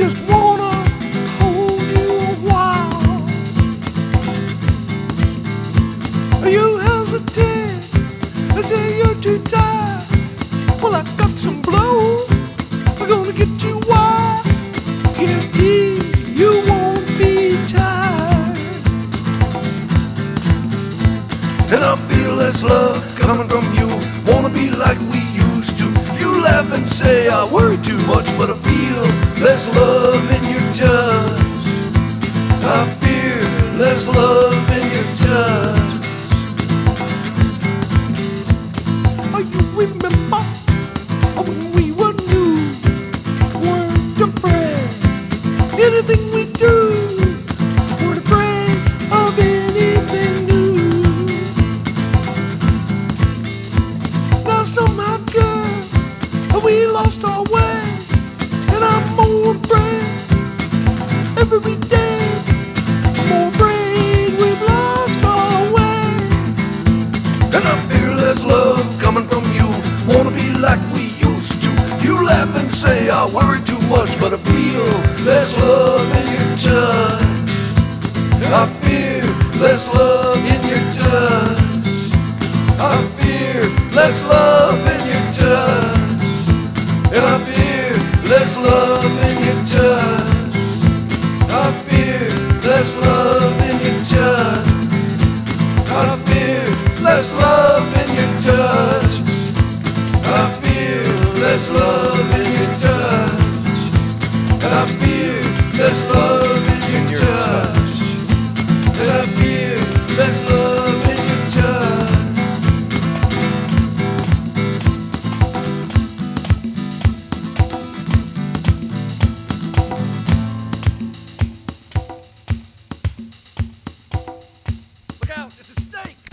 just wanna hold you a while. You hesitate, I say you're too tired. Well, I got some blows, I'm gonna get you wild. Guarantee you won't be tired. And I feel this love coming from you. Wanna be like we used to. You laugh and say I worry too much, but I feel there's love in your touch. I fear there's love in your touch. Oh, you remember when we were new, weren't afraid. Anything we do, weren't afraid of anything new. Now somehow, girl, we lost our way, and I'm more afraid every day. More afraid we've lost our way. And I fear there's love coming from you. Wanna be like we used to. You laugh and say I worry too much, but I feel there's love in your touch. I fear there's love in your touch. I fear there's love in your touch. And I fear there's love in your touch. I fear there's love in your touch. I fear there's love in your touch. I fear there's love in your touch. And I fear there's love in your touch. And I fear there's love in your touch. Look out, it's a snake!